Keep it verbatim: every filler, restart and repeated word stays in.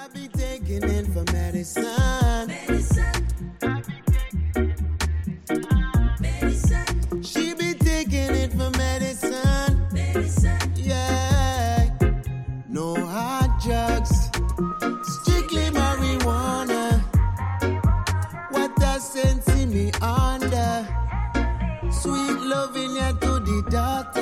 I be taking it for medicine. Medicine. Medicine. She be taking it for medicine. Medicine. Yeah. No hard drugs. Strictly marijuana. What a sense in me under. Sweet loving ya to the doctor.